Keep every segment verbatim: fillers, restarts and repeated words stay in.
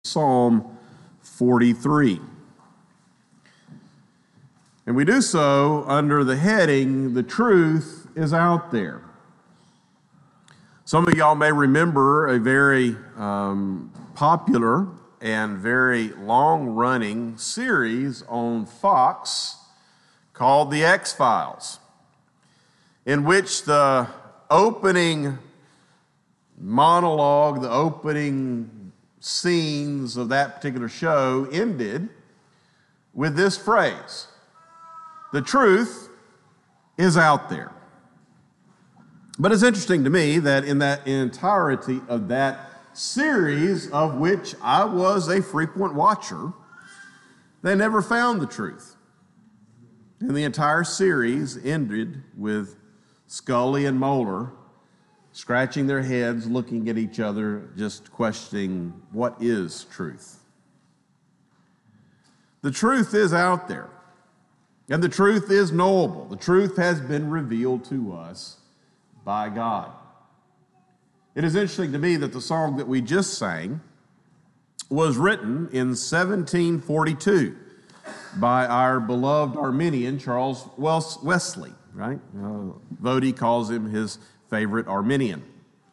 Psalm forty-three. And we do so under the heading, "The Truth is Out There." Some of y'all may remember a very um, popular and very long-running series on Fox called The X-Files, in which the opening monologue, the opening scenes of that particular show ended with this phrase: "The truth is out there." But it's interesting to me that in that entirety of that series, of which I was a frequent watcher, they never found the truth. And the entire series ended with Scully and Mulder scratching their heads, looking at each other, just questioning, what is truth? The truth is out there, and the truth is knowable. The truth has been revealed to us by God. It is interesting to me that the song that we just sang was written in seventeen forty-two by our beloved Arminian, Charles Wesley, right? Uh, Vody calls him his favorite Arminian.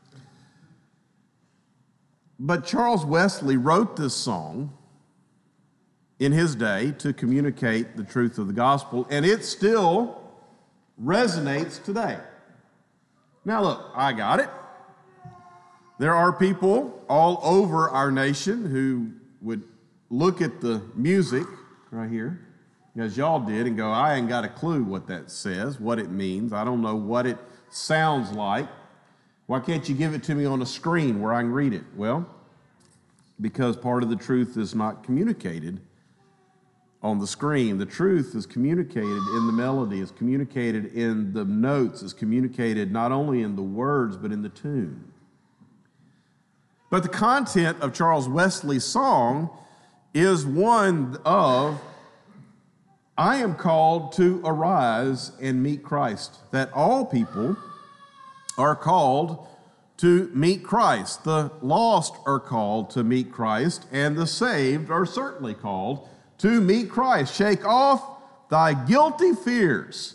But Charles Wesley wrote this song in his day to communicate the truth of the gospel, and it still resonates today. Now look, I got it. There are people all over our nation who would look at the music right here, as y'all did, and go, I ain't got a clue what that says, what it means. I don't know what it sounds like. Why can't you give it to me on a screen where I can read it? Well, because part of the truth is not communicated on the screen. The truth is communicated in the melody, is communicated in the notes, is communicated not only in the words, but in the tune. But the content of Charles Wesley's song is one of, I am called to arise and meet Christ, that all people are called to meet Christ. The lost are called to meet Christ, and the saved are certainly called to meet Christ. Shake off thy guilty fears.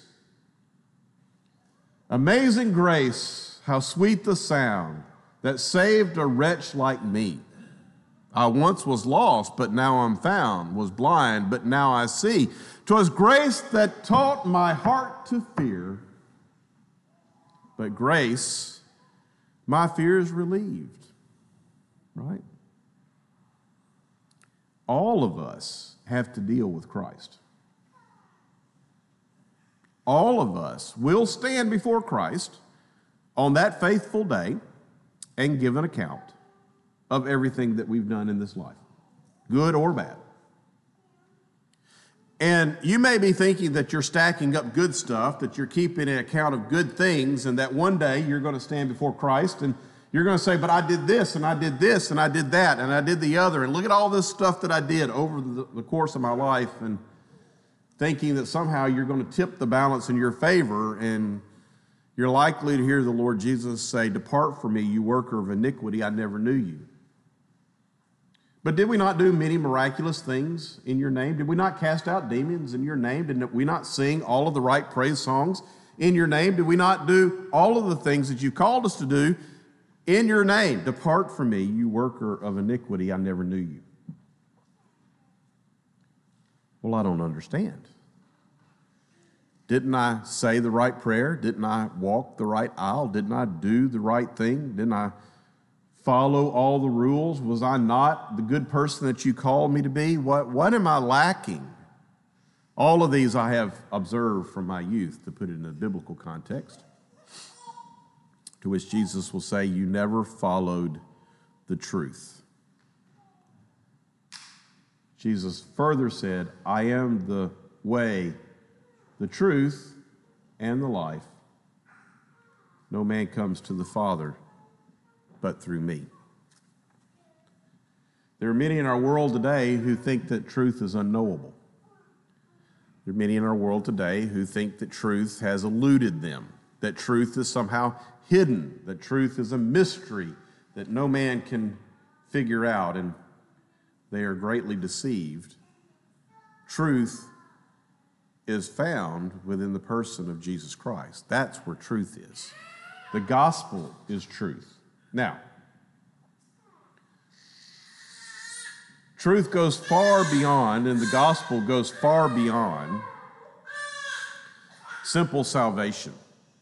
Amazing grace, how sweet the sound that saved a wretch like me. I once was lost, but now I'm found, was blind, but now I see. 'Twas grace that taught my heart to fear, but grace my fears relieved, right? All of us have to deal with Christ. All of us will stand before Christ on that faithful day and give an account of everything that we've done in this life, good or bad. And you may be thinking that you're stacking up good stuff, that you're keeping an account of good things, and that one day you're going to stand before Christ and you're going to say, but I did this, and I did this, and I did that, and I did the other, and look at all this stuff that I did over the, the course of my life, and thinking that somehow you're going to tip the balance in your favor, and you're likely to hear the Lord Jesus say, "Depart from me, you worker of iniquity, I never knew you." But did we not do many miraculous things in your name? Did we not cast out demons in your name? Did we not sing all of the right praise songs in your name? Did we not do all of the things that you called us to do in your name? Depart from me, you worker of iniquity, I never knew you. Well, I don't understand. Didn't I say the right prayer? Didn't I walk the right aisle? Didn't I do the right thing? Didn't I follow all the rules? Was I not the good person that you called me to be? What, what am I lacking? All of these I have observed from my youth, to put it in a biblical context, to which Jesus will say, you never followed the truth. Jesus further said, I am the way, the truth, and the life. No man comes to the Father but through me. There are many in our world today who think that truth is unknowable. There are many in our world today who think that truth has eluded them, that truth is somehow hidden, that truth is a mystery that no man can figure out. And they are greatly deceived. Truth is found within the person of Jesus Christ. That's where truth is. The gospel is truth. Now, truth goes far beyond, and the gospel goes far beyond simple salvation.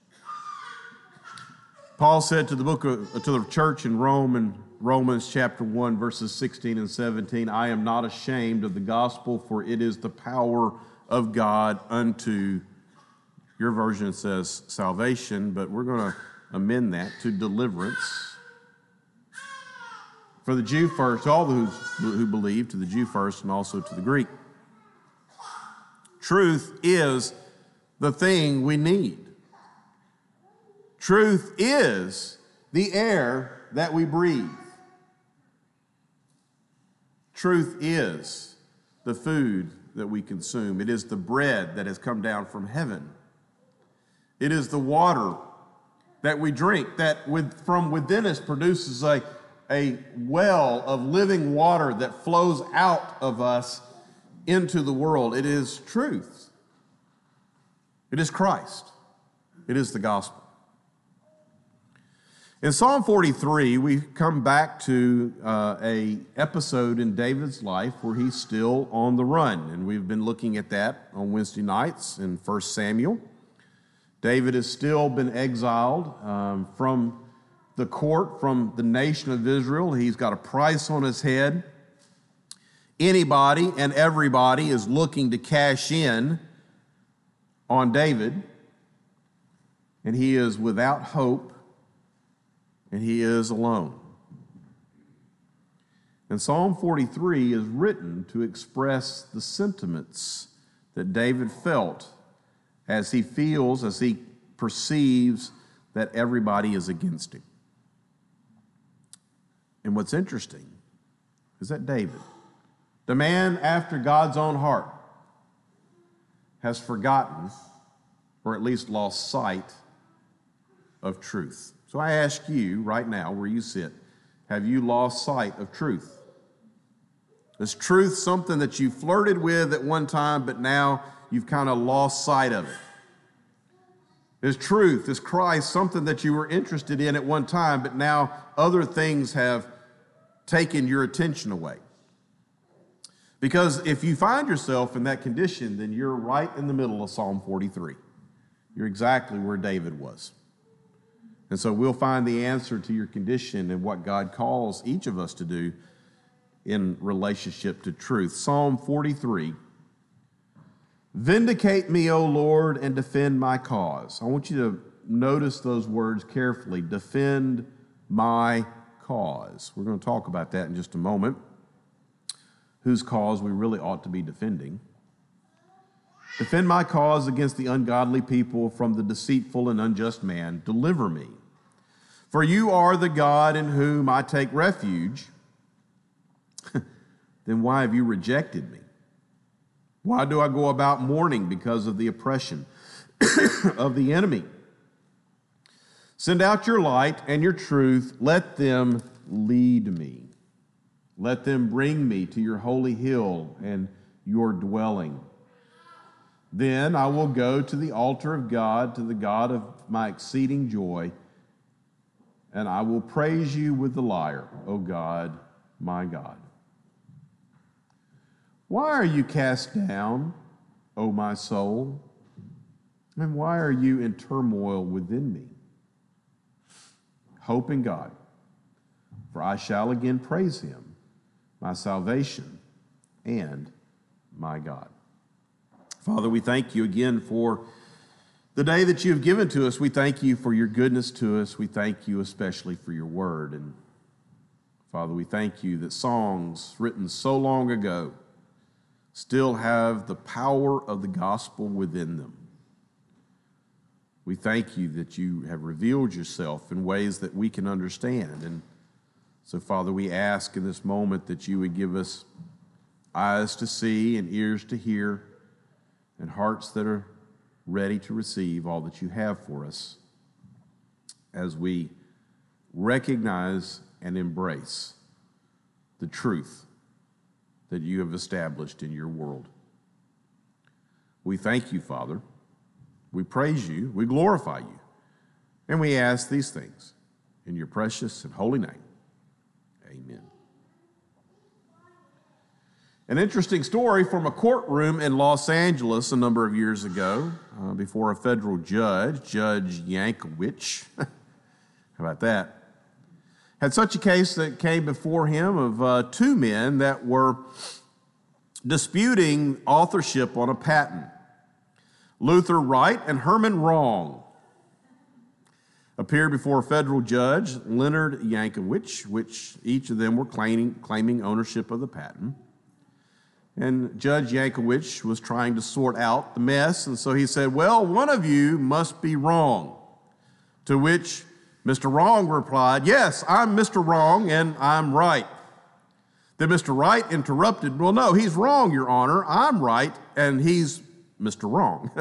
Paul said to the book of, to the church in Rome in Romans chapter one, verses sixteen and seventeen, I am not ashamed of the gospel, for it is the power of God unto, your version says salvation, but we're going to amend that to deliverance. For the Jew first, all who, who believe, to the Jew first and also to the Greek. Truth is the thing we need. Truth is the air that we breathe. Truth is the food that we consume. It is the bread that has come down from heaven. It is the water that we drink that with, from within us produces a, a well of living water that flows out of us into the world. It is truth. It is Christ. It is the gospel. In Psalm forty-three, we come back to uh, a episode in David's life where he's still on the run, and we've been looking at that on Wednesday nights in First Samuel. David has still been exiled um, from the court, from the nation of Israel. He's got a price on his head. Anybody and everybody is looking to cash in on David, and he is without hope. And he is alone. And Psalm forty-three is written to express the sentiments that David felt as he feels, as he perceives that everybody is against him. And what's interesting is that David, the man after God's own heart, has forgotten, or at least lost sight of truth. So I ask you right now, where you sit, have you lost sight of truth? Is truth something that you flirted with at one time, but now you've kind of lost sight of it? Is truth, is Christ something that you were interested in at one time, but now other things have taken your attention away? Because if you find yourself in that condition, then you're right in the middle of Psalm forty-three. You're exactly where David was. And so we'll find the answer to your condition and what God calls each of us to do in relationship to truth. Psalm forty-three, vindicate me, O Lord, and defend my cause. I want you to notice those words carefully. Defend my cause. We're going to talk about that in just a moment. Whose cause we really ought to be defending. Defend my cause against the ungodly people, from the deceitful and unjust man. Deliver me. For you are the God in whom I take refuge. Then why have you rejected me? Why do I go about mourning because of the oppression of the enemy? Send out your light and your truth. Let them lead me. Let them bring me to your holy hill and your dwelling. Then I will go to the altar of God, to the God of my exceeding joy, and I will praise you with the lyre, O God, my God. Why are you cast down, O my soul? And why are you in turmoil within me? Hope in God, for I shall again praise him, my salvation and my God. Father, we thank you again for the day that you have given to us. We thank you for your goodness to us. We thank you especially for your word. And Father, we thank you that songs written so long ago still have the power of the gospel within them. We thank you that you have revealed yourself in ways that we can understand. And so, Father, we ask in this moment that you would give us eyes to see and ears to hear and hearts that are ready to receive all that you have for us as we recognize and embrace the truth that you have established in your world. We thank you, Father. We praise you. We glorify you. And we ask these things in your precious and holy name. Amen. An interesting story from a courtroom in Los Angeles a number of years ago uh, before a federal judge, Judge Yankovic. How about that? Had such a case that came before him of uh, two men that were disputing authorship on a patent. Luther Right and Herman Wrong appeared before federal judge Leonard Yankovic, which each of them were claiming, claiming ownership of the patent. And Judge Yankovic was trying to sort out the mess, and so he said, well, one of you must be wrong. To which Mister Wrong replied, yes, I'm Mister Wrong, and I'm right. Then Mister Right interrupted, well, no, he's wrong, Your Honor. I'm right, and he's Mister Wrong.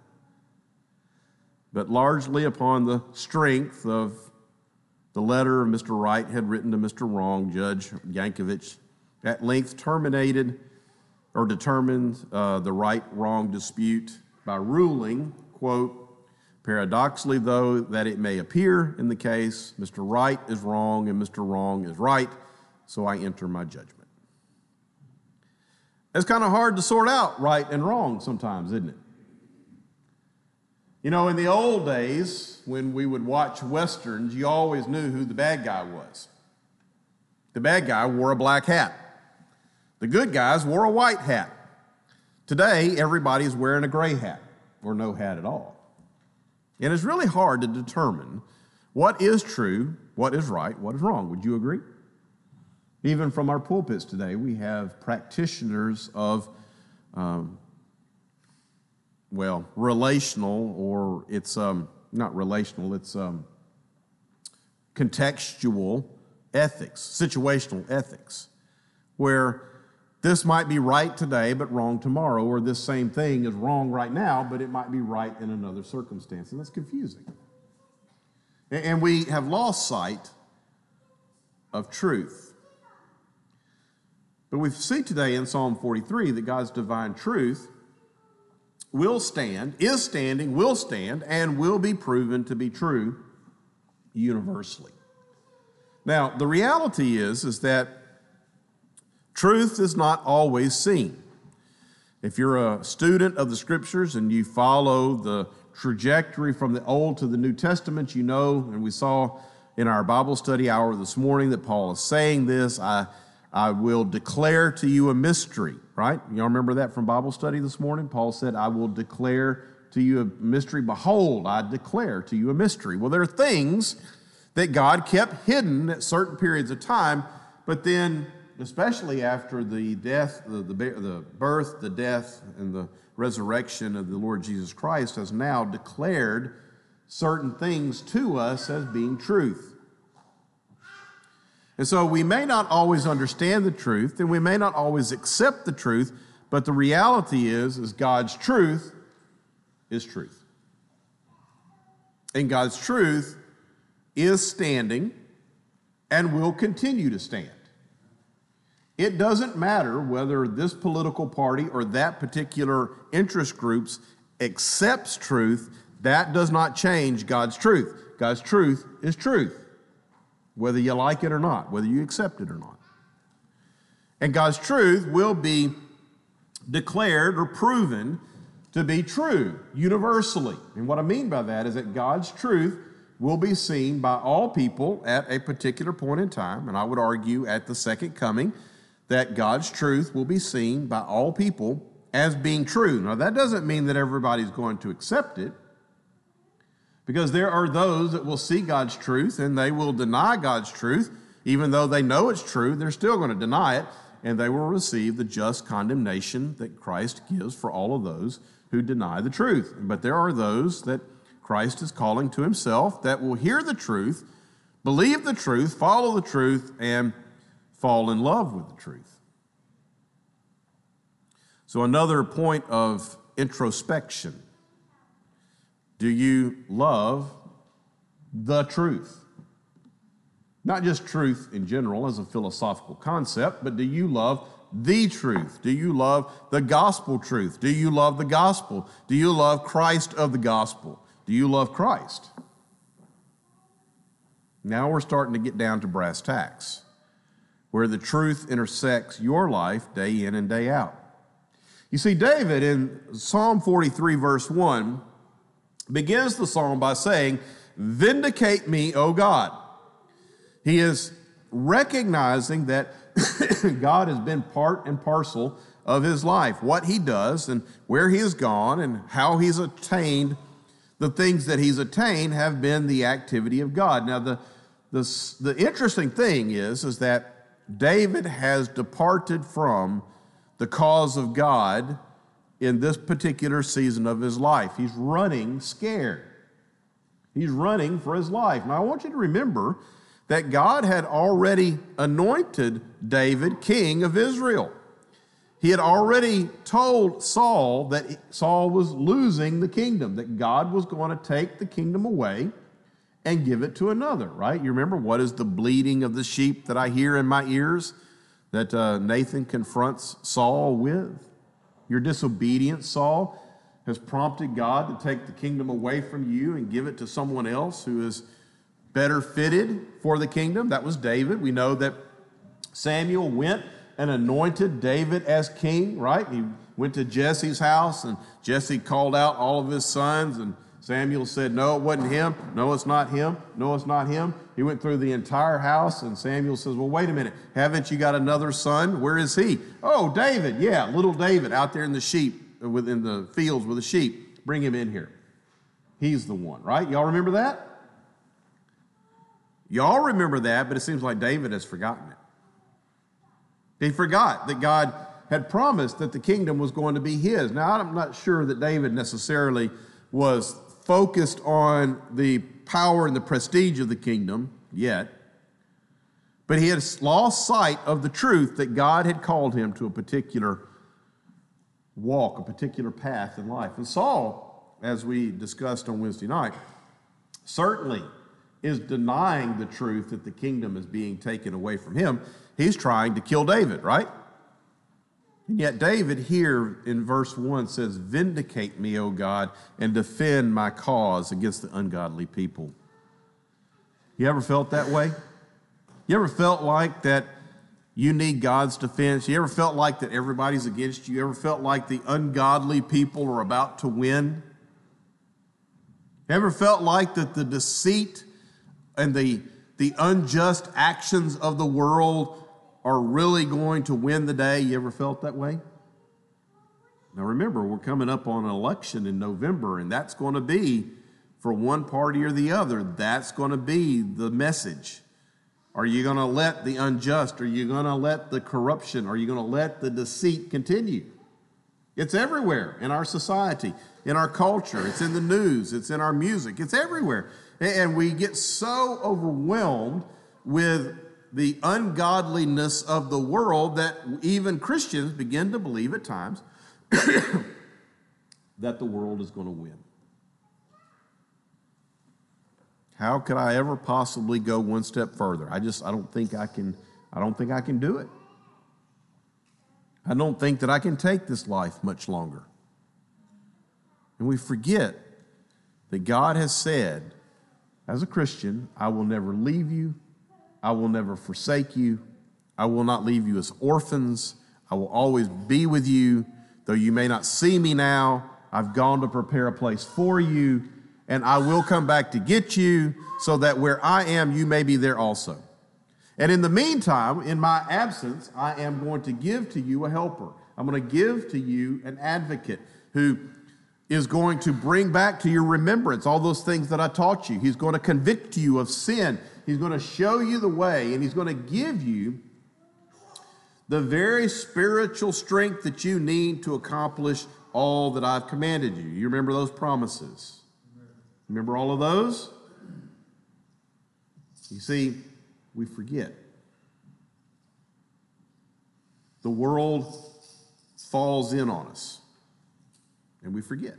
But largely upon the strength of the letter Mister Right had written to Mister Wrong, Judge Yankovic at length terminated or determined uh, the right-wrong dispute by ruling, quote, paradoxically, though, that it may appear in the case, Mister Right is wrong and Mister Wrong is right, so I enter my judgment. It's kind of hard to sort out right and wrong sometimes, isn't it? You know, in the old days, when we would watch Westerns, you always knew who the bad guy was. The bad guy wore a black hat. The good guys wore a white hat. Today, everybody's wearing a gray hat or no hat at all. And it's really hard to determine what is true, what is right, what is wrong. Would you agree? Even from our pulpits today, we have practitioners of, um, well, relational, or it's um, not relational, it's um, contextual ethics, situational ethics, where this might be right today but wrong tomorrow, or this same thing is wrong right now, but it might be right in another circumstance, and that's confusing. And we have lost sight of truth. But we see today in Psalm forty-three that God's divine truth will stand, is standing, will stand, and will be proven to be true universally. Now, the reality is, is that truth is not always seen. If you're a student of the Scriptures and you follow the trajectory from the Old to the New Testament, you know, and we saw in our Bible study hour this morning that Paul is saying this, I, I will declare to you a mystery, right? Y'all remember that from Bible study this morning? Paul said, I will declare to you a mystery. Behold, I declare to you a mystery. Well, there are things that God kept hidden at certain periods of time, but then especially after the death, the, the, the birth, the death, and the resurrection of the Lord Jesus Christ, has now declared certain things to us as being truth. And so we may not always understand the truth, and we may not always accept the truth, but the reality is, is God's truth is truth. And God's truth is standing and will continue to stand. It doesn't matter whether this political party or that particular interest groups accepts truth. That does not change God's truth. God's truth is truth, whether you like it or not, whether you accept it or not. And God's truth will be declared or proven to be true universally. And what I mean by that is that God's truth will be seen by all people at a particular point in time, and I would argue at the second coming, that God's truth will be seen by all people as being true. Now, that doesn't mean that everybody's going to accept it, because there are those that will see God's truth and they will deny God's truth. Even though they know it's true, they're still going to deny it, and they will receive the just condemnation that Christ gives for all of those who deny the truth. But there are those that Christ is calling to himself that will hear the truth, believe the truth, follow the truth, and fall in love with the truth. So another point of introspection. Do you love the truth? Not just truth in general as a philosophical concept, but do you love the truth? Do you love the gospel truth? Do you love the gospel? Do you love Christ of the gospel? Do you love Christ? Now we're starting to get down to brass tacks, where the truth intersects your life day in and day out. You see, David in Psalm forty-three, verse one, begins the psalm by saying, "Vindicate me, O God." He is recognizing that God has been part and parcel of his life, what he does and where he has gone and how he's attained the things that he's attained have been the activity of God. Now, the, the, the interesting thing is, is that David has departed from the cause of God in this particular season of his life. He's running scared. He's running for his life. Now, I want you to remember that God had already anointed David king of Israel. He had already told Saul that Saul was losing the kingdom, that God was going to take the kingdom away and give it to another, right? You remember, what is the bleating of the sheep that I hear in my ears that uh, Nathan confronts Saul with? Your disobedience, Saul, has prompted God to take the kingdom away from you and give it to someone else who is better fitted for the kingdom. That was David. We know that Samuel went and anointed David as king, right? He went to Jesse's house, and Jesse called out all of his sons, and Samuel said, "No, it wasn't him. No, it's not him. No, it's not him." He went through the entire house, and Samuel says, "Well, wait a minute. Haven't you got another son? Where is he?" "Oh, David. Yeah, little David out there in the sheep, within the fields with the sheep. Bring him in here. He's the one," right? Y'all remember that? Y'all remember that, but it seems like David has forgotten it. He forgot that God had promised that the kingdom was going to be his. Now, I'm not sure that David necessarily was focused on the power and the prestige of the kingdom yet, but he had lost sight of the truth that God had called him to a particular walk, a particular path in life. And Saul, as we discussed on Wednesday night, certainly is denying the truth that the kingdom is being taken away from him. He's trying to kill David, right? And yet David here in verse one says, "Vindicate me, O God, and defend my cause against the ungodly people." You ever felt that way? You ever felt like that you need God's defense? You ever felt like that everybody's against you? You ever felt like the ungodly people are about to win? You ever felt like that the deceit and the, the unjust actions of the world are really going to win the day? You ever felt that way? Now remember, we're coming up on an election in November, and that's going to be, for one party or the other, that's going to be the message. Are you going to let the unjust, are you going to let the corruption, are you going to let the deceit continue? It's everywhere in our society, in our culture. It's in the news. It's in our music. It's everywhere. And we get so overwhelmed with the ungodliness of the world that even Christians begin to believe at times that the world is going to win. How could I ever possibly go one step further? I just, I don't think I can, I don't think I can do it. I don't think that I can take this life much longer. And we forget that God has said, as a Christian, I will never leave you. I will never forsake you. I will not leave you as orphans. I will always be with you. Though you may not see me now, I've gone to prepare a place for you, and I will come back to get you so that where I am, you may be there also. And in the meantime, in my absence, I am going to give to you a helper. I'm going to give to you an advocate who is going to bring back to your remembrance all those things that I taught you. He's going to convict you of sin. He's going to show you the way, and he's going to give you the very spiritual strength that you need to accomplish all that I've commanded you. You remember those promises? Remember all of those? You see, we forget. The world falls in on us, and we forget.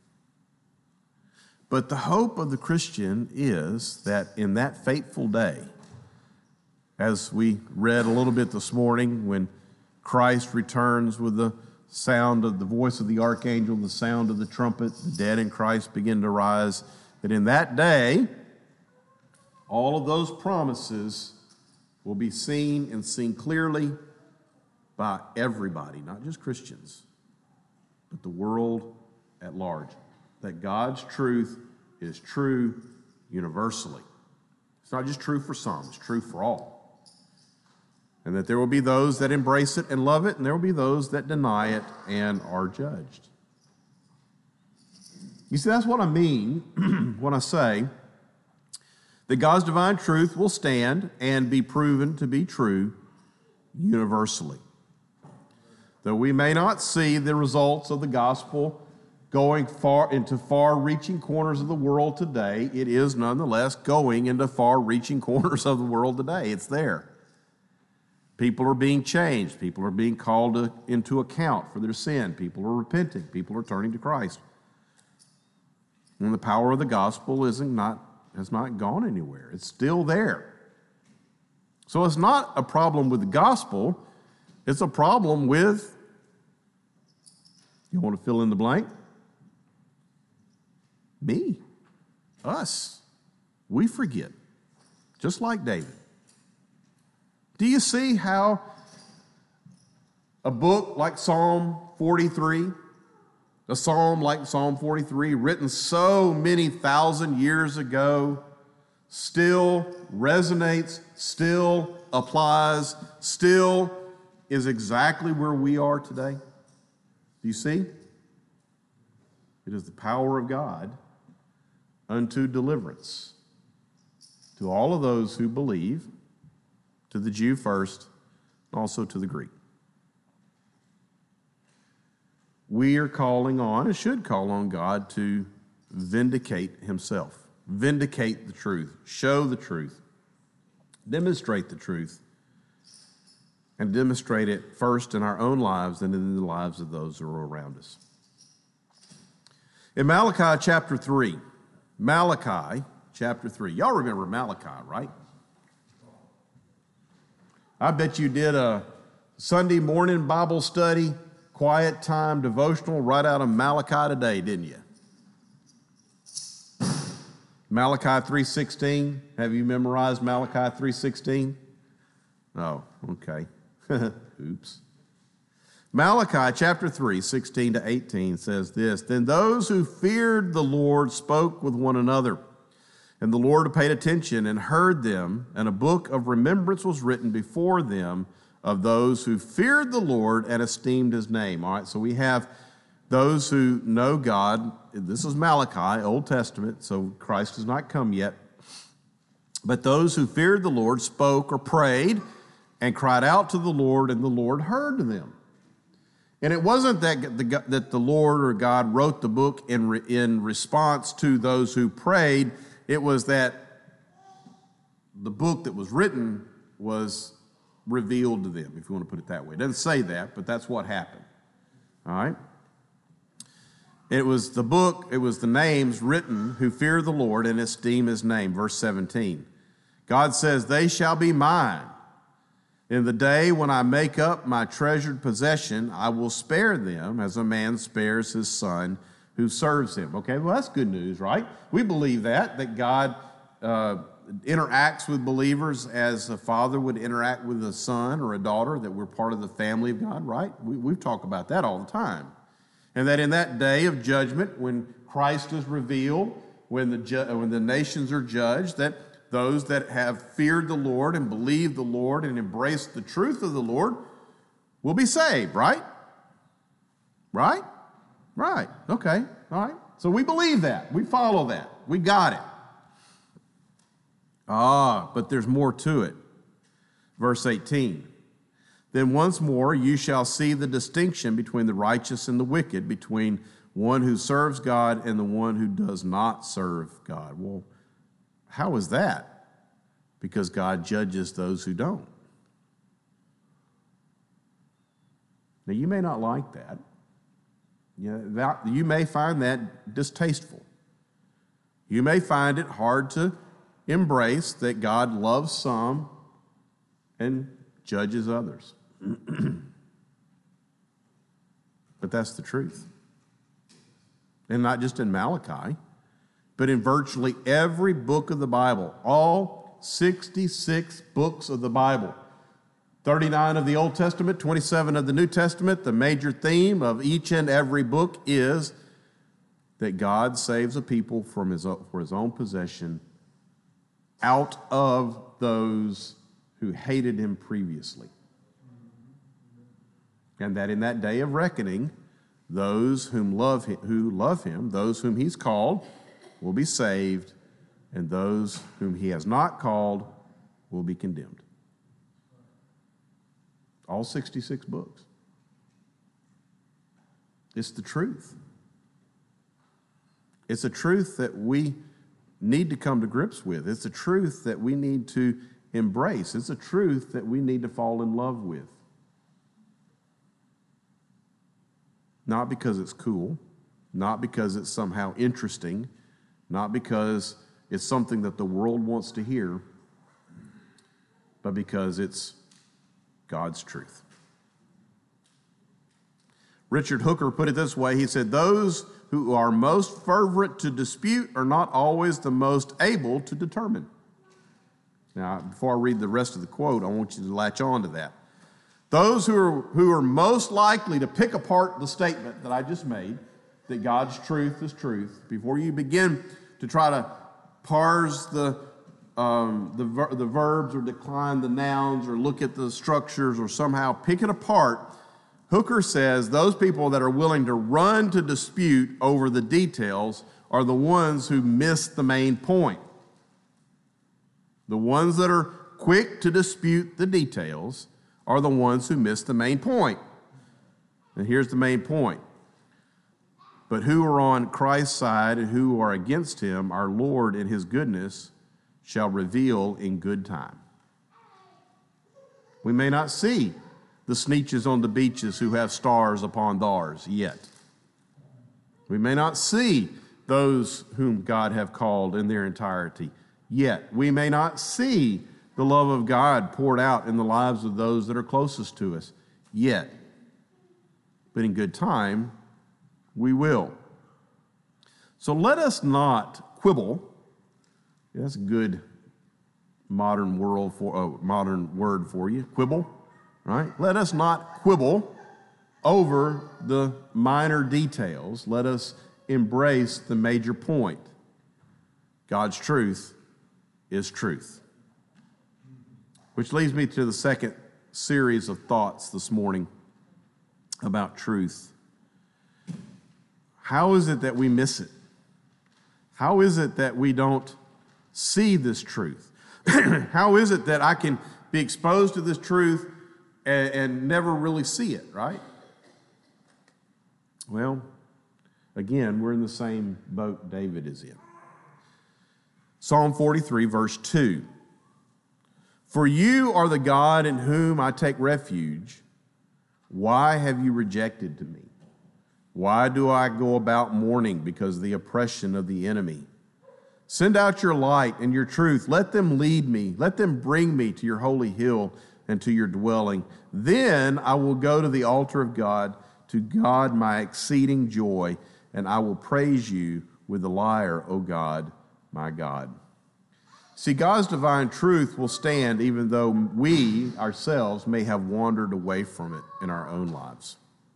But the hope of the Christian is that in that fateful day, as we read a little bit this morning, when Christ returns with the sound of the voice of the archangel, the sound of the trumpet, the dead in Christ begin to rise, that in that day, all of those promises will be seen and seen clearly by everybody, not just Christians, but the world at large, that God's truth is true universally. It's not just true for some, it's true for all. And that there will be those that embrace it and love it, and there will be those that deny it and are judged. You see, that's what I mean when I say that God's divine truth will stand and be proven to be true universally. Though we may not see the results of the gospel going far into far-reaching corners of the world today, it is nonetheless going into far-reaching corners of the world today. It's there. People are being changed. People are being called to, into account for their sin. People are repenting. People are turning to Christ. And the power of the gospel isn't not, has not gone anywhere. It's still there. So it's not a problem with the gospel. It's a problem with, you want to fill in the blank? Me, us. We forget, just like David. Do you see how a book like Psalm forty-three, a psalm like Psalm forty-three, written so many thousand years ago, still resonates, still applies, still is exactly where we are today? Do you see? It is the power of God unto deliverance to all of those who believe, to the Jew first, and also to the Greek. We are calling on, and should call on God to vindicate himself, vindicate the truth, show the truth, demonstrate the truth, and demonstrate it first in our own lives and in the lives of those who are around us. In Malachi chapter three, Malachi chapter three. Y'all remember Malachi, right? I bet you did a Sunday morning Bible study, quiet time devotional right out of Malachi today, didn't you? Malachi three sixteen. Have you memorized Malachi three sixteen? Oh, okay. Oops. Malachi chapter three, sixteen to eighteen says this, "Then those who feared the Lord spoke with one another, and the Lord paid attention and heard them, and a book of remembrance was written before them of those who feared the Lord and esteemed his name." All right, so we have those who know God. This is Malachi, Old Testament, so Christ has not come yet. But those who feared the Lord spoke or prayed and cried out to the Lord, and the Lord heard them. And it wasn't that the, that the Lord or God wrote the book in, re, in response to those who prayed. It was that the book that was written was revealed to them, if you want to put it that way. It doesn't say that, but that's what happened. All right? It was the book, it was the names written who fear the Lord and esteem his name. Verse seventeen. God says, "They shall be mine. In the day when I make up my treasured possession, I will spare them as a man spares his son who serves him." Okay, well, that's good news, right? We believe that, that God uh, interacts with believers as a father would interact with a son or a daughter, that we're part of the family of God, right? We, we talk about that all the time. And that in that day of judgment, when Christ is revealed, when the, ju- when the nations are judged, that those that have feared the Lord and believed the Lord and embraced the truth of the Lord will be saved, right? Right? Right. Okay. All right. So we believe that. We follow that. We got it. Ah, but there's more to it. Verse eighteen. "Then once more you shall see the distinction between the righteous and the wicked, between one who serves God and the one who does not serve God." Well, how is that? Because God judges those who don't. Now, you may not like that. You know, that, you may find that distasteful. You may find it hard to embrace that God loves some and judges others. But that's the truth. And not just in Malachi, but in virtually every book of the Bible, all sixty-six books of the Bible, thirty-nine of the Old Testament, twenty-seven of the New Testament. The major theme of each and every book is that God saves a people from his, for his own possession out of those who hated him previously. And that in that day of reckoning, those whom love him, who love him, those whom he's called, will be saved, and those whom he has not called will be condemned. All sixty-six books. It's the truth. It's a truth that we need to come to grips with. It's a truth that we need to embrace. It's a truth that we need to fall in love with. Not because it's cool, not because it's somehow interesting, not because it's something that the world wants to hear, but because it's God's truth. Richard Hooker put it this way. He said, "Those who are most fervent to dispute are not always the most able to determine." Now, before I read the rest of the quote, I want you to latch on to that. Those who are, who are most likely to pick apart the statement that I just made, that God's truth is truth, before you begin to try to parse the, um, the, ver- the verbs or decline the nouns or look at the structures or somehow pick it apart, Hooker says those people that are willing to run to dispute over the details are the ones who miss the main point. The ones that are quick to dispute the details are the ones who miss the main point. And here's the main point. But who are on Christ's side and who are against him, our Lord in his goodness shall reveal in good time. We may not see the sneetches on the beaches who have stars upon theirs yet. We may not see those whom God have called in their entirety yet. We may not see the love of God poured out in the lives of those that are closest to us yet. But in good time, we will. So let us not quibble. That's a good modern world for oh, modern word for you. Quibble, right? Let us not quibble over the minor details. Let us embrace the major point. God's truth is truth. Which leads me to the second series of thoughts this morning about truth. How is it that we miss it? How is it that we don't see this truth? How is it that I can be exposed to this truth and, and never really see it, right? Well, again, we're in the same boat David is in. Psalm forty-three, verse two. For you are the God in whom I take refuge. Why have you rejected me? Why do I go about mourning because of the oppression of the enemy? Send out your light and your truth. Let them lead me. Let them bring me to your holy hill and to your dwelling. Then I will go to the altar of God, to God my exceeding joy, and I will praise you with the lyre, O God, my God. See, God's divine truth will stand even though we ourselves may have wandered away from it in our own lives.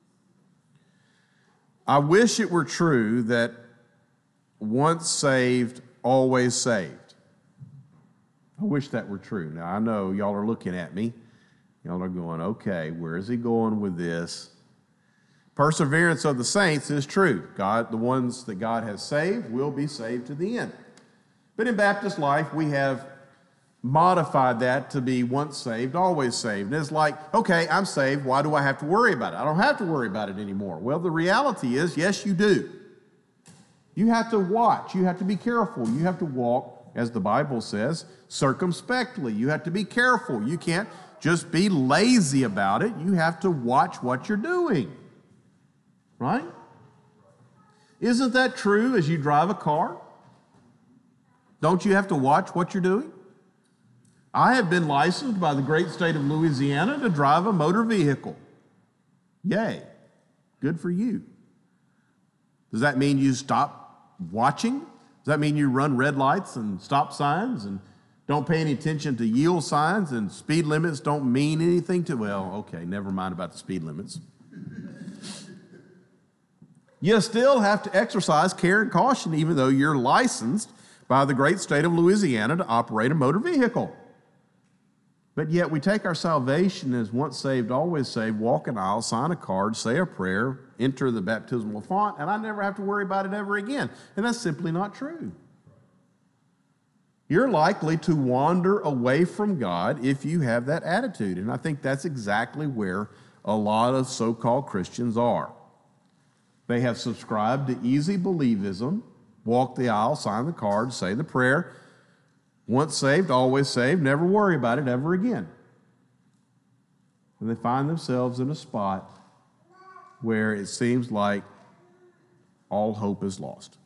I wish it were true that once saved, always saved. I wish that were true. Now, I know y'all are looking at me. Y'all are going, okay, where is he going with this? Perseverance of the saints is true. God, the ones that God has saved will be saved to the end. But in Baptist life, we have modified that to be once saved, always saved. And it's like, okay, I'm saved. Why do I have to worry about it? I don't have to worry about it anymore. Well, the reality is, yes, you do. You have to watch. You have to be careful. You have to walk, as the Bible says, circumspectly. You have to be careful. You can't just be lazy about it. You have to watch what you're doing. Right? Isn't that true as you drive a car? Don't you have to watch what you're doing? I have been licensed by the great state of Louisiana to drive a motor vehicle. Yay. Good for you. Does that mean you stop watching? Does that mean you run red lights and stop signs and don't pay any attention to yield signs and speed limits don't mean anything to, well, okay, never mind about the speed limits. You still have to exercise care and caution even though you're licensed by the great state of Louisiana to operate a motor vehicle. But yet we take our salvation as once saved, always saved, walk an aisle, sign a card, say a prayer, enter the baptismal font, and I never have to worry about it ever again. And that's simply not true. You're likely to wander away from God if you have that attitude. And I think that's exactly where a lot of so-called Christians are. They have subscribed to easy believism, walk the aisle, sign the card, say the prayer, once saved, always saved, never worry about it ever again. And they find themselves in a spot where it seems like all hope is lost.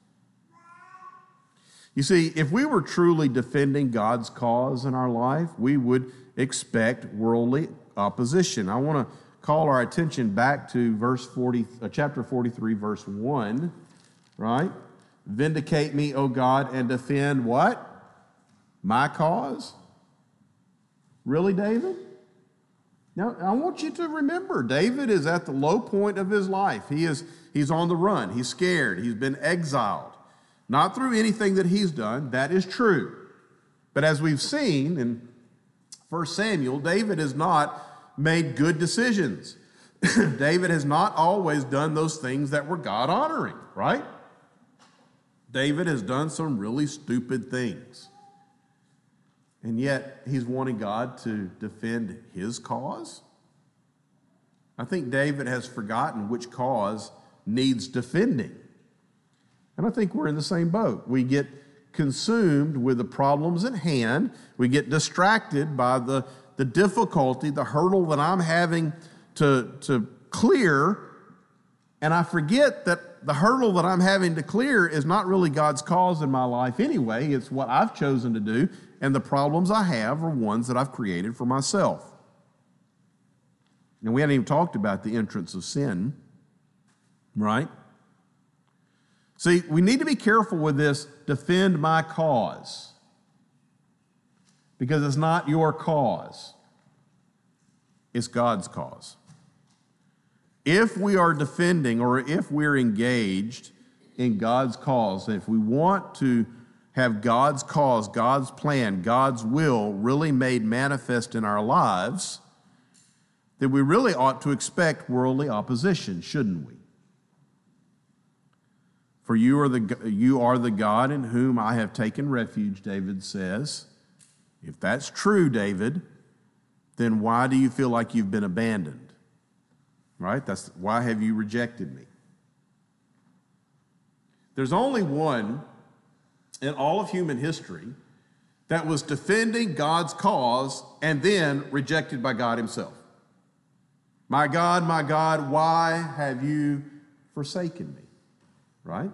You see, if we were truly defending God's cause in our life, we would expect worldly opposition. I want to call our attention back to verse forty, uh, chapter forty-three, verse one, right? Vindicate me, O God, and defend what? My cause? Really, David? Now, I want you to remember, David is at the low point of his life. He is, he's on the run. He's scared. He's been exiled. Not through anything that he's done. That is true. But as we've seen in First Samuel, David has not made good decisions. David has not always done those things that were God-honoring, right? David has done some really stupid things. And yet, he's wanting God to defend his cause. I think David has forgotten which cause needs defending. And I think we're in the same boat. We get consumed with the problems at hand. We get distracted by the, the difficulty, the hurdle that I'm having to, to clear. And I forget that the hurdle that I'm having to clear is not really God's cause in my life anyway. It's what I've chosen to do. And the problems I have are ones that I've created for myself. And we hadn't even talked about the entrance of sin, right? See, we need to be careful with this, defend my cause, because it's not your cause. It's God's cause. If we are defending or if we're engaged in God's cause, if we want to have God's cause, God's plan, God's will really made manifest in our lives, then we really ought to expect worldly opposition, shouldn't we? For you are the you are the God in whom I have taken refuge, David says. If that's true, David, then why do you feel like you've been abandoned? Right? That's why have you rejected me? There's only one in all of human history that was defending God's cause and then rejected by God himself. My God, my God, why have you forsaken me? Right?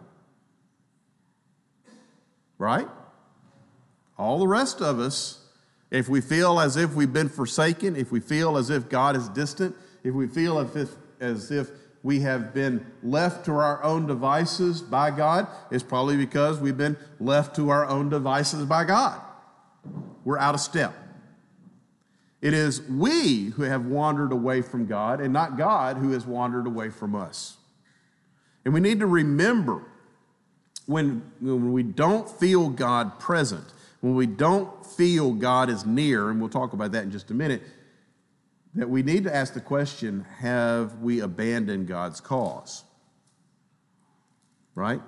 Right? All the rest of us, if we feel as if we've been forsaken, if we feel as if God is distant, if we feel as if, as if we have been left to our own devices by God, it's probably because we've been left to our own devices by God. We're out of step. It is we who have wandered away from God and not God who has wandered away from us. And we need to remember when, when we don't feel God present, when we don't feel God is near, and we'll talk about that in just a minute, that we need to ask the question, have we abandoned God's cause? Right?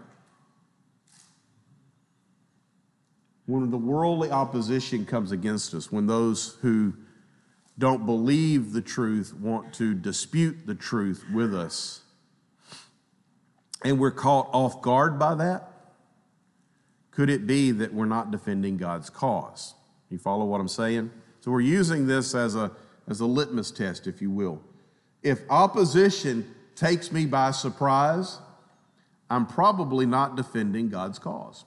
When the worldly opposition comes against us, when those who don't believe the truth want to dispute the truth with us, and we're caught off guard by that, could it be that we're not defending God's cause? You follow what I'm saying? So we're using this as a as a litmus test, if you will. If opposition takes me by surprise, I'm probably not defending God's cause.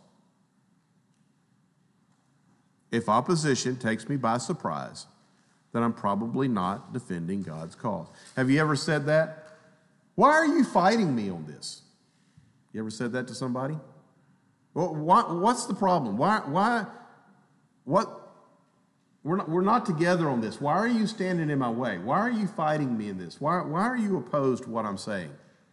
If opposition takes me by surprise, then I'm probably not defending God's cause. Have you ever said that? Why are you fighting me on this? You ever said that to somebody? Well, why, what's the problem? Why, why, what, we're not, we're not together on this. Why are you standing in my way? Why are you fighting me in this? Why, why are you opposed to what I'm saying?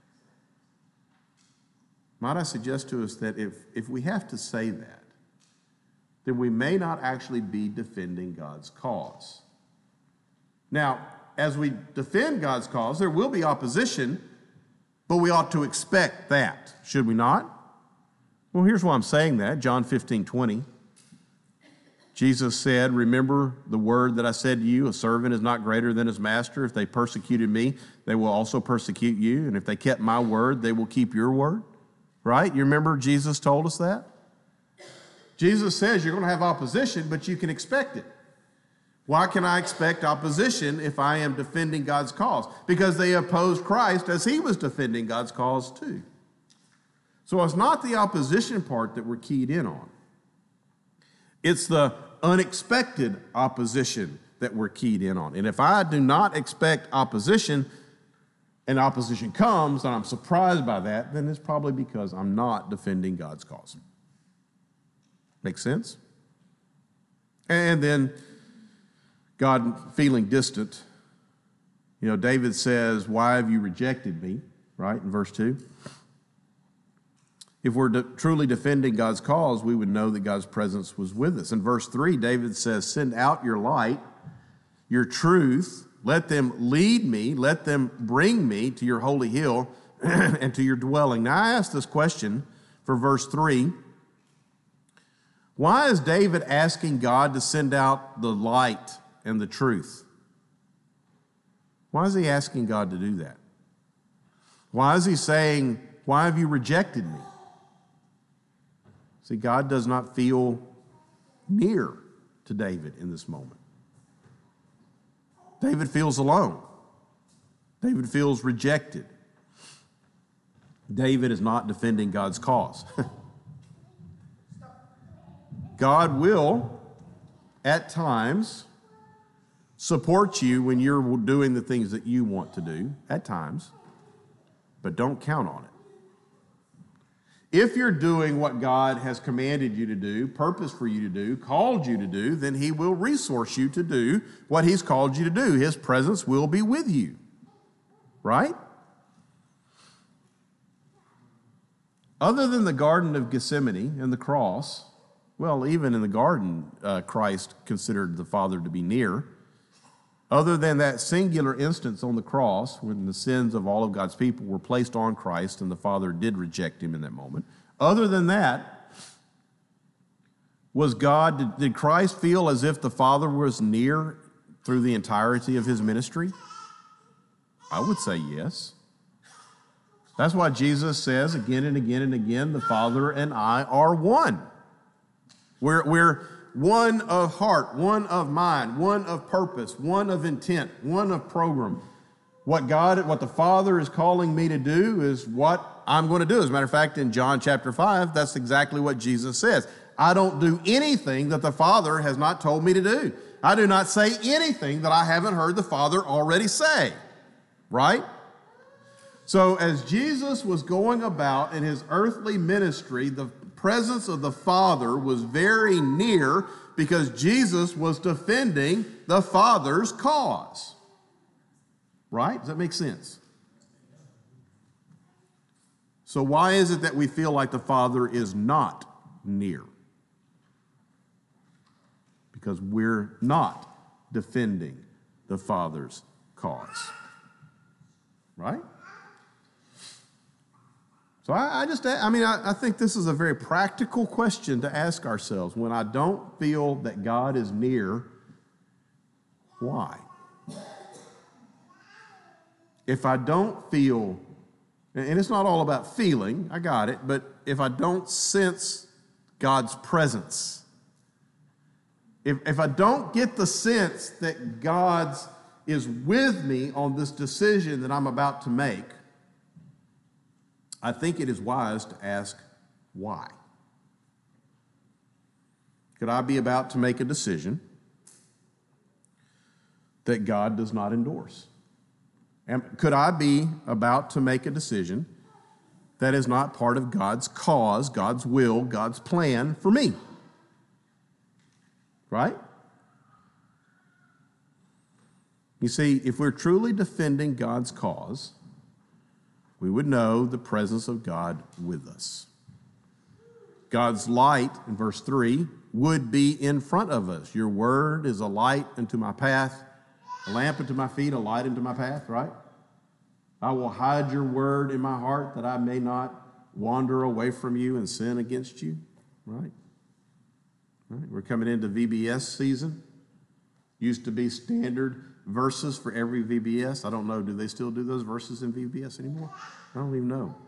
Might I suggest to us that if, if we have to say that, then we may not actually be defending God's cause. Now, as we defend God's cause, there will be opposition, but we ought to expect that, should we not? Well, here's why I'm saying that. John fifteen twenty. Jesus said, remember the word that I said to you, a servant is not greater than his master. If they persecuted me, they will also persecute you. And if they kept my word, they will keep your word. Right? You remember Jesus told us that? Jesus says you're going to have opposition, but you can expect it. Why can I expect opposition if I am defending God's cause? Because they opposed Christ as he was defending God's cause too. So it's not the opposition part that we're keyed in on. It's the unexpected opposition that we're keyed in on. And if I do not expect opposition, and opposition comes, and I'm surprised by that, then it's probably because I'm not defending God's cause. Make sense? And then God feeling distant. You know, David says, why have you rejected me? Right, in verse two. If we're de- truly defending God's cause, we would know that God's presence was with us. In verse three, David says, send out your light, your truth. Let them lead me. Let them bring me to your holy hill and to your dwelling. Now, I ask this question for verse three. Why is David asking God to send out the light and the truth? Why is he asking God to do that? Why is he saying, why have you rejected me? See, God does not feel near to David in this moment. David feels alone. David feels rejected. David is not defending God's cause. God will, at times, support you when you're doing the things that you want to do, at times, but don't count on it. If you're doing what God has commanded you to do, purpose for you to do, called you to do, then he will resource you to do what he's called you to do. His presence will be with you. Right? Other than the Garden of Gethsemane and the cross, well, even in the garden, uh, Christ considered the Father to be near. Other than that singular instance on the cross when the sins of all of God's people were placed on Christ and the Father did reject him in that moment. Other than that, was God, did, did Christ feel as if the Father was near through the entirety of his ministry? I would say yes. That's why Jesus says again and again and again, the Father and I are one. We're, we're one of heart, one of mind, one of purpose, one of intent, one of program. What God, what the Father is calling me to do is what I'm going to do. As a matter of fact, in John chapter five, that's exactly what Jesus says. I don't do anything that the Father has not told me to do. I do not say anything that I haven't heard the Father already say. Right? So as Jesus was going about in his earthly ministry, the presence of the Father was very near because Jesus was defending the Father's cause. Right? Does that make sense? So why is it that we feel like the Father is not near? Because we're not defending the Father's cause. Right? So I, I just, I mean, I, I think this is a very practical question to ask ourselves. When I don't feel that God is near, why? If I don't feel, and it's not all about feeling, I got it, but if I don't sense God's presence, if, if I don't get the sense that God is with me on this decision that I'm about to make, I think it is wise to ask why. Could I be about to make a decision that God does not endorse? Am, could I be about to make a decision that is not part of God's cause, God's will, God's plan for me? Right? You see, if we're truly defending God's cause, we would know the presence of God with us. God's light, in verse three, would be in front of us. Your word is a light unto my path, a lamp unto my feet, a light unto my path, right? I will hide your word in my heart that I may not wander away from you and sin against you, right? Right? We're coming into V B S season. Used to be standard verses for every V B S. I don't know, do they still do those verses in V B S anymore? I don't even know.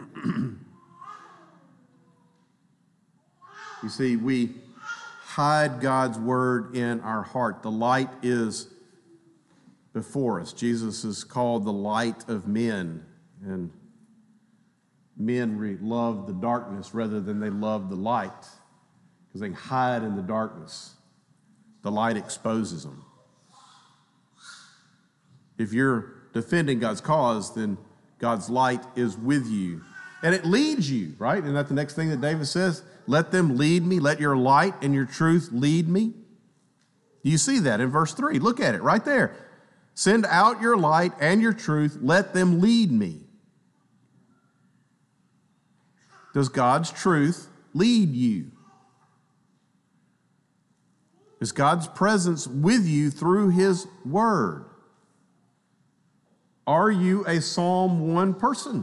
You see, we hide God's word in our heart. The light is before us. Jesus is called the light of men, and men re- love the darkness rather than they love the light because they can hide in the darkness. The light exposes them. If you're defending God's cause, then God's light is with you. And it leads you, right? Isn't that the next thing that David says? Let them lead me. Let your light and your truth lead me. You see that in verse three. Look at it right there. Send out your light and your truth. Let them lead me. Does God's truth lead you? Is God's presence with you through his word? Are you a Psalm one person?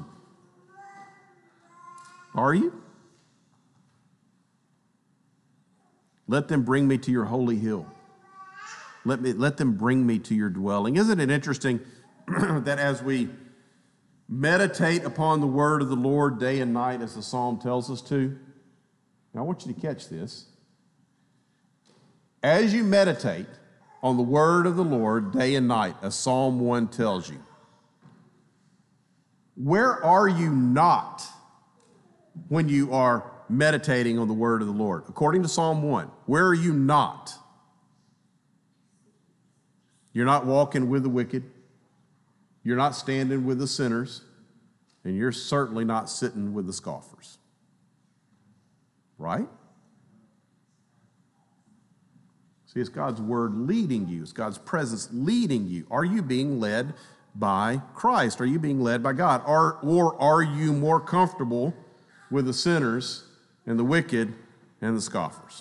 Are you? Let them bring me to your holy hill. Let me, let them bring me to your dwelling. Isn't it interesting that as we meditate upon the word of the Lord day and night, as the psalm tells us to? Now I want you to catch this. As you meditate on the word of the Lord day and night, as Psalm one tells you, where are you not when you are meditating on the word of the Lord? According to Psalm one, where are you not? You're not walking with the wicked. You're not standing with the sinners. And you're certainly not sitting with the scoffers. Right? See, it's God's word leading you. It's God's presence leading you. Are you being led by Christ? Are you being led by God? Or, or are you more comfortable with the sinners and the wicked and the scoffers?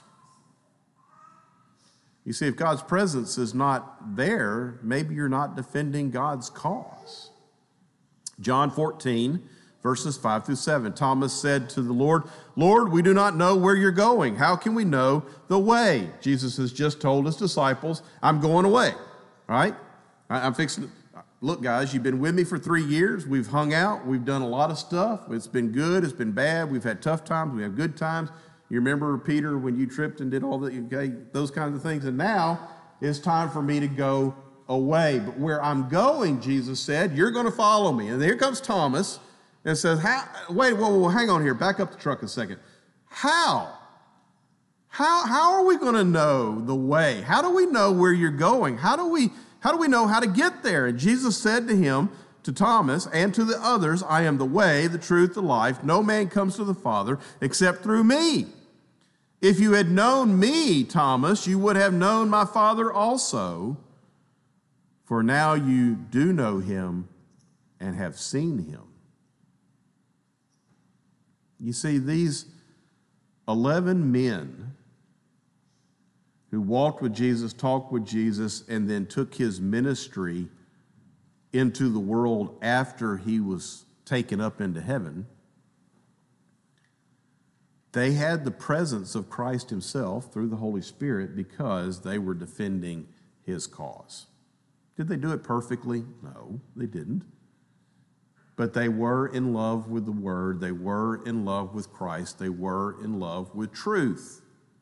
You see, if God's presence is not there, maybe you're not defending God's cause. John fourteen, verses five through seven. Thomas said to the Lord, Lord, we do not know where you're going. How can we know the way? Jesus has just told his disciples, I'm going away. All right? I'm fixing to, look, guys, you've been with me for three years. We've hung out. We've done a lot of stuff. It's been good. It's been bad. We've had tough times. We have good times. You remember, Peter, when you tripped and did all the, okay, those kinds of things. And now it's time for me to go away. But where I'm going, Jesus said, you're going to follow me. And here comes Thomas and says, how, wait, whoa, whoa, hang on here. Back up the truck a second. How? How, how are we going to know the way? How do we know where you're going? How do we, how do we know how to get there? And Jesus said to him, to Thomas and to the others, I am the way, the truth, the life. No man comes to the Father except through me. If you had known me, Thomas, you would have known my Father also. For now you do know him and have seen him. You see, these eleven men who walked with Jesus, talked with Jesus, and then took his ministry into the world after he was taken up into heaven, they had the presence of Christ himself through the Holy Spirit because they were defending his cause. Did they do it perfectly? No, they didn't. But they were in love with the Word. They were in love with Christ. They were in love with truth.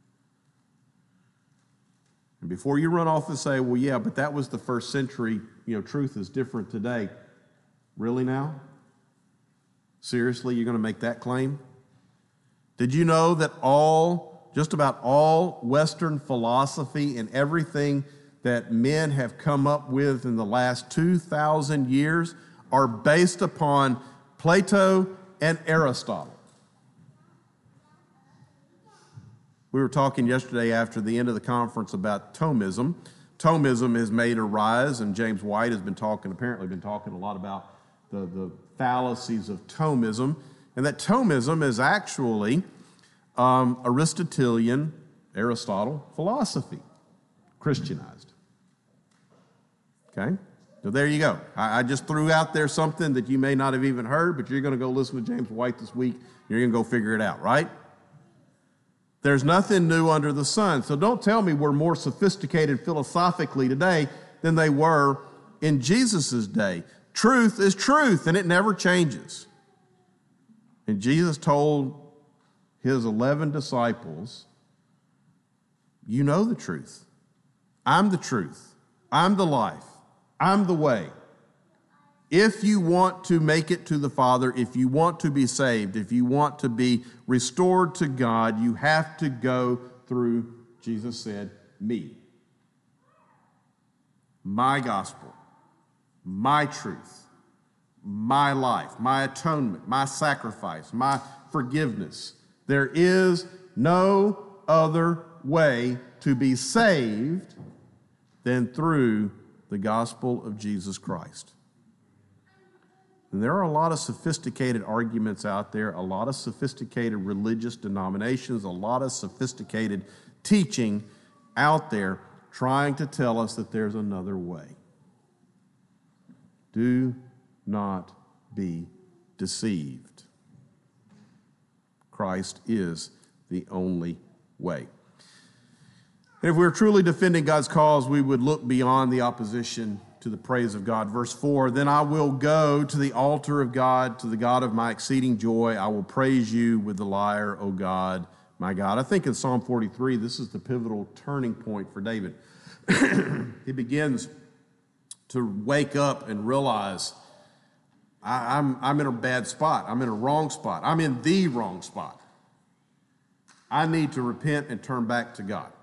And before you run off and say, well, yeah, but that was the first century, you know, truth is different today. Really now? Seriously, you're going to make that claim? Did you know that all, just about all Western philosophy and everything that men have come up with in the last two thousand years are based upon Plato and Aristotle. We were talking yesterday after the end of the conference about Thomism. Thomism has made a rise, and James White has been talking, apparently been talking a lot about the, the fallacies of Thomism, and that Thomism is actually um, Aristotelian, Aristotle philosophy, Christianized. Okay? So there you go. I, I just threw out there something that you may not have even heard, but you're going to go listen to James White this week. You're going to go figure it out, right? There's nothing new under the sun. So don't tell me we're more sophisticated philosophically today than they were in Jesus' day. Truth is truth, and it never changes. And Jesus told his eleven disciples, you know the truth. I'm the truth. I'm the life. I'm the way. If you want to make it to the Father, if you want to be saved, if you want to be restored to God, you have to go through, Jesus said, me. My gospel, my truth, my life, my atonement, my sacrifice, my forgiveness. There is no other way to be saved than through the gospel of Jesus Christ. And there are a lot of sophisticated arguments out there, a lot of sophisticated religious denominations, a lot of sophisticated teaching out there trying to tell us that there's another way. Do not be deceived. Christ is the only way. And if we were truly defending God's cause, we would look beyond the opposition to the praise of God. Verse four, then I will go to the altar of God, to the God of my exceeding joy. I will praise you with the lyre, O God, my God. I think in Psalm forty-three, this is the pivotal turning point for David. He begins to wake up and realize, I, I'm, I'm in a bad spot. I'm in a wrong spot. I'm in the wrong spot. I need to repent and turn back to God.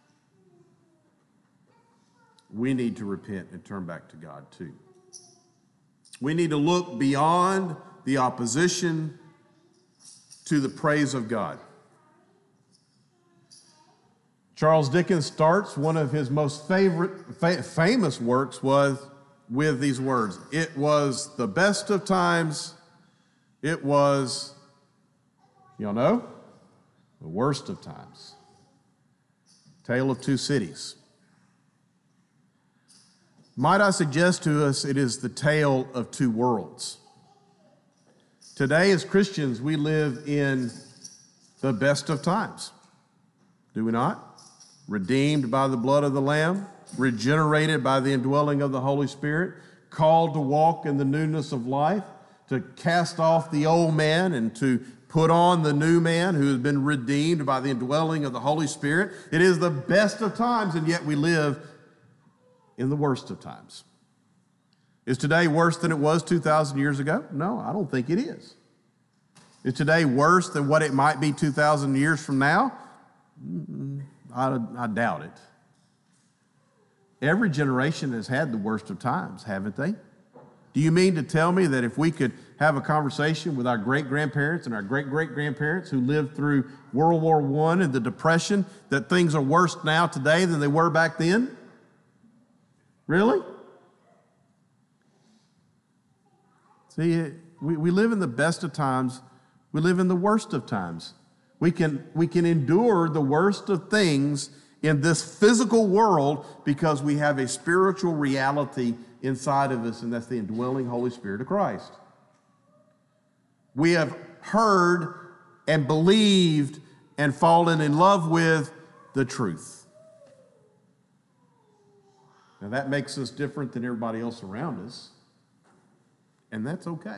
We need to repent and turn back to God too. We need to look beyond the opposition to the praise of God. Charles Dickens starts one of his most favorite, fa- famous works was with these words. It was the best of times. It was, y'all know, the worst of times. Tale of Two Cities. Might I suggest to us it is the tale of two worlds. Today as Christians, we live in the best of times. Do we not? Redeemed by the blood of the Lamb, regenerated by the indwelling of the Holy Spirit, called to walk in the newness of life, to cast off the old man and to put on the new man who has been redeemed by the indwelling of the Holy Spirit. It is the best of times, and yet we live in the worst of times. Is today worse than it was two thousand years ago? No, I don't think it is. Is today worse than what it might be two thousand years from now? I, I doubt it. Every generation has had the worst of times, haven't they? Do you mean to tell me that if we could have a conversation with our great-grandparents and our great-great-grandparents who lived through World War One and the Depression, that things are worse now today than they were back then? Really? See, we, we live in the best of times. We live in the worst of times. We can, we can endure the worst of things in this physical world because we have a spiritual reality inside of us, and that's the indwelling Holy Spirit of Christ. We have heard and believed and fallen in love with the truth. Now that makes us different than everybody else around us, and that's okay.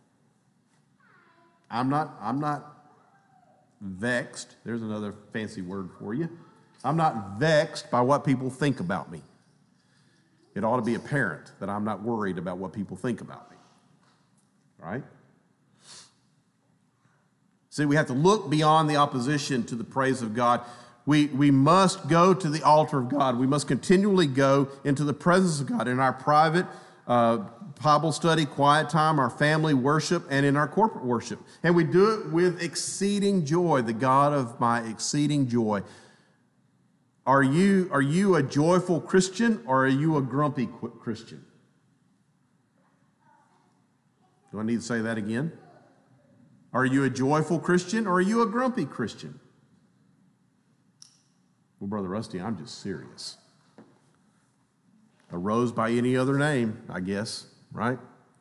I'm not, I'm not vexed. There's another fancy word for you. I'm not vexed by what people think about me. It ought to be apparent that I'm not worried about what people think about me. Right? See, we have to look beyond the opposition to the praise of God. We, we must go to the altar of God. We must continually go into the presence of God in our private uh, Bible study, quiet time, our family worship, and in our corporate worship. And we do it with exceeding joy, the God of my exceeding joy. Are you, are you a joyful Christian or are you a grumpy Christian? Do I need to say that again? Are you a joyful Christian or are you a grumpy Christian? Well, Brother Rusty, I'm just serious. A rose by any other name, I guess, right?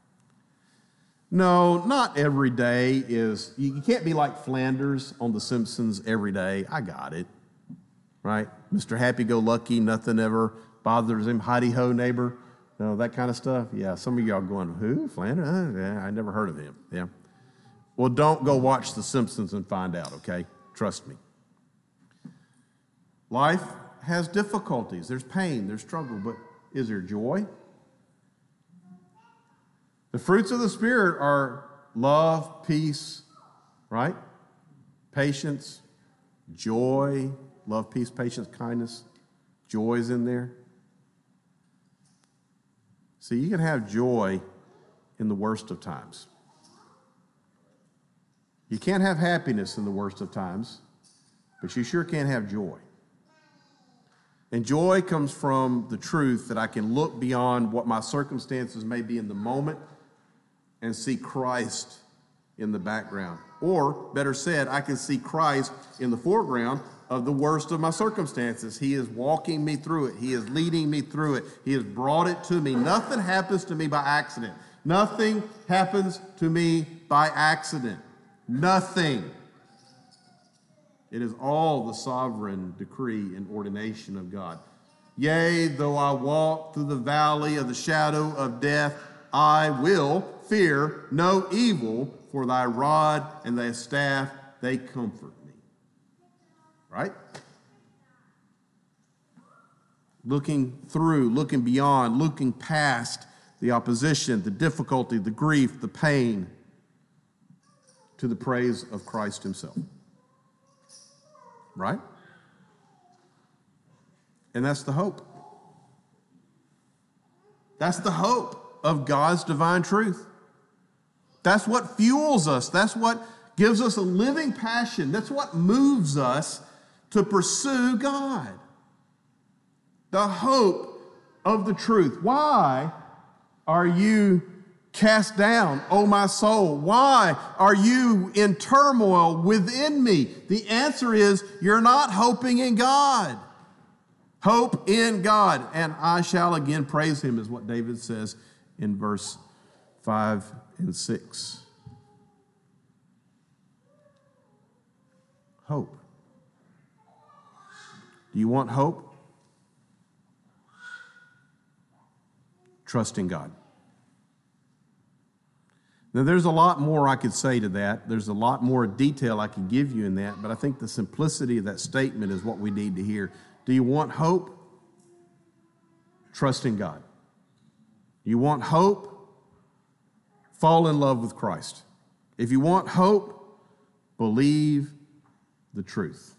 No, not every day is, you can't be like Flanders on The Simpsons every day. I got it, right? Mister Happy-Go-Lucky, nothing ever bothers him, hidey-ho neighbor, you know, that kind of stuff. Yeah, some of y'all going, who, Flanders? Uh, yeah, I never heard of him, yeah. Well, don't go watch The Simpsons and find out, okay? Trust me. Life has difficulties. There's pain, there's struggle, but is there joy? The fruits of the Spirit are love, peace, right? Patience, joy, love, peace, patience, kindness. Joy is in there. See, you can have joy in the worst of times. You can't have happiness in the worst of times, but you sure can have joy. And joy comes from the truth that I can look beyond what my circumstances may be in the moment and see Christ in the background. Or, better said, I can see Christ in the foreground of the worst of my circumstances. He is walking me through it. He is leading me through it. He has brought it to me. Nothing happens to me by accident. Nothing happens to me by accident. Nothing. It is all the sovereign decree and ordination of God. Yea, though I walk through the valley of the shadow of death, I will fear no evil, for thy rod and thy staff, they comfort me. Right? Looking through, looking beyond, looking past the opposition, the difficulty, the grief, the pain, to the praise of Christ himself. Right? And that's the hope. That's the hope of God's divine truth. That's what fuels us. That's what gives us a living passion. That's what moves us to pursue God. The hope of the truth. Why are you cast down, O my soul? Why are you in turmoil within me? The answer is you're not hoping in God. Hope in God, and I shall again praise him, is what David says in verse five and six. Hope. Do you want hope? Trust in God. Now, there's a lot more I could say to that. There's a lot more detail I could give you in that, but I think the simplicity of that statement is what we need to hear. Do you want hope? Trust in God. You want hope? Fall in love with Christ. If you want hope, believe the truth.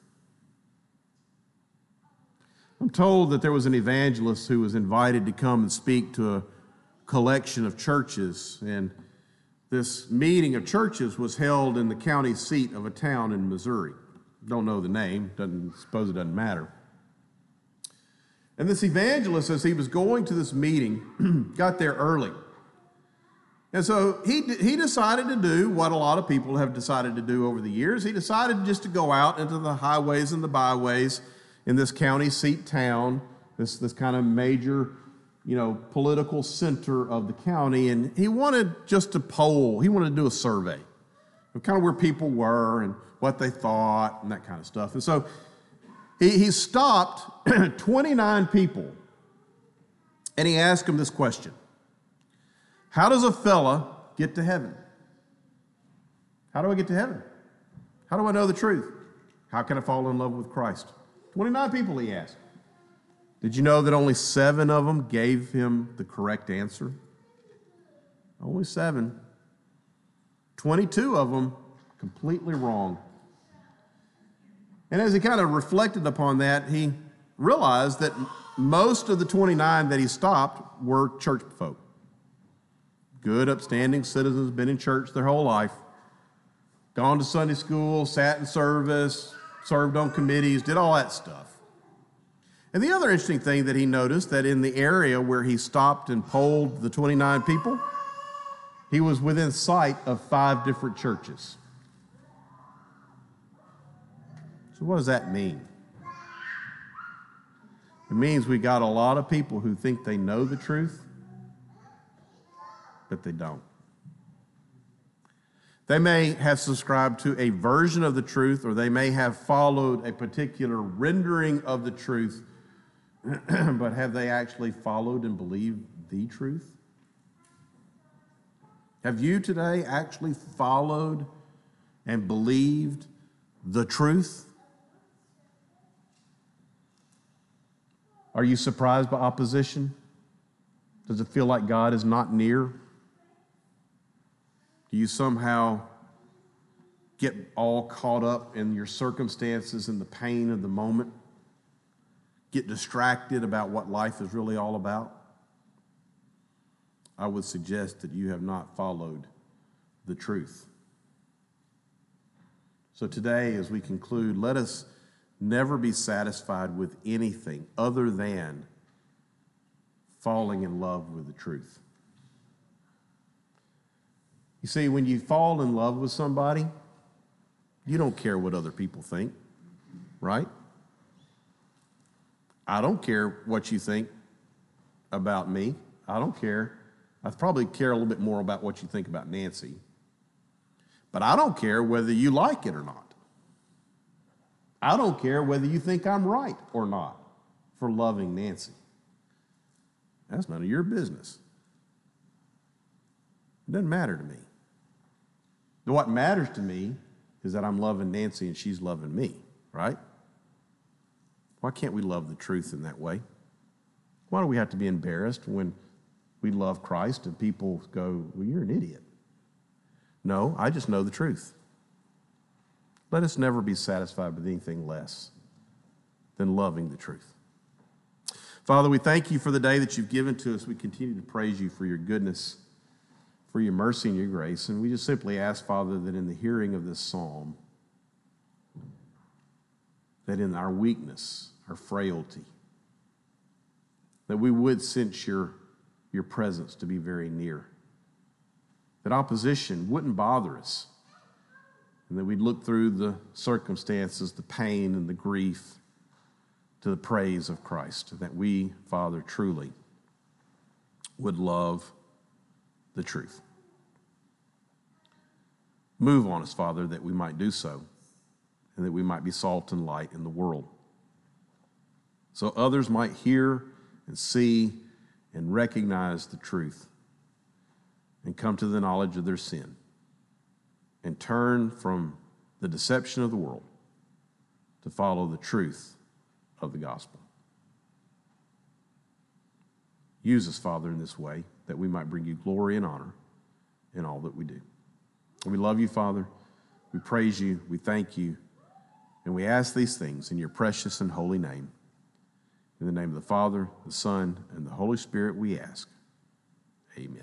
I'm told that there was an evangelist who was invited to come and speak to a collection of churches, and this meeting of churches was held in the county seat of a town in Missouri. Don't know the name, doesn't suppose it doesn't matter. And this evangelist, as he was going to this meeting, got there early. And so he, he decided to do what a lot of people have decided to do over the years. He decided just to go out into the highways and the byways in this county seat town, this, this kind of major, you know, political center of the county. And he wanted just to poll. He wanted to do a survey of kind of where people were and what they thought and that kind of stuff. And so he, he stopped twenty-nine people and he asked them this question. How does a fella get to heaven? How do I get to heaven? How do I know the truth? How can I fall in love with Christ? twenty-nine people he asked. Did you know that only seven of them gave him the correct answer? Only seven. twenty-two of them completely wrong. And as he kind of reflected upon that, he realized that most of the twenty-nine that he stopped were church folk. Good, upstanding citizens, been in church their whole life, gone to Sunday school, sat in service, served on committees, did all that stuff. And the other interesting thing that he noticed, that in the area where he stopped and polled the twenty-nine people, he was within sight of five different churches. So what does that mean? It means we got a lot of people who think they know the truth, but they don't. They may have subscribed to a version of the truth, or they may have followed a particular rendering of the truth, but have they actually followed and believed the truth? Have you today actually followed and believed the truth? Are you surprised by opposition? Does it feel like God is not near? Do you somehow get all caught up in your circumstances and the pain of the moment? Get distracted about what life is really all about? I would suggest that you have not followed the truth. So today, as we conclude, let us never be satisfied with anything other than falling in love with the truth. You see, when you fall in love with somebody, you don't care what other people think, right? I don't care what you think about me. I don't care. I probably care a little bit more about what you think about Nancy. But I don't care whether you like it or not. I don't care whether you think I'm right or not for loving Nancy. That's none of your business. It doesn't matter to me. What matters to me is that I'm loving Nancy and she's loving me, right? Why can't we love the truth in that way? Why do we have to be embarrassed when we love Christ and people go, well, you're an idiot? No, I just know the truth. Let us never be satisfied with anything less than loving the truth. Father, we thank you for the day that you've given to us. We continue to praise you for your goodness, for your mercy and your grace. And we just simply ask, Father, that in the hearing of this psalm, that in our weakness, our frailty, that we would sense your, your presence to be very near. That opposition wouldn't bother us. And that we'd look through the circumstances, the pain and the grief, to the praise of Christ. And that we, Father, truly would love the truth. Move on us, Father, that we might do so, and that we might be salt and light in the world. So others might hear and see and recognize the truth and come to the knowledge of their sin and turn from the deception of the world to follow the truth of the gospel. Use us, Father, in this way that we might bring you glory and honor in all that we do. We love you, Father. We praise you. We thank you. And we ask these things in your precious and holy name. In the name of the Father, the Son, and the Holy Spirit we ask. Amen.